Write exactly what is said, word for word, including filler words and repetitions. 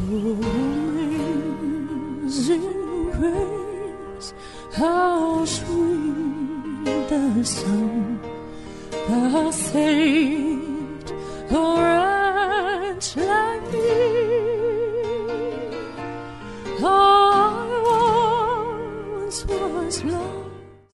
amazing grace, how sweet the sound that saved a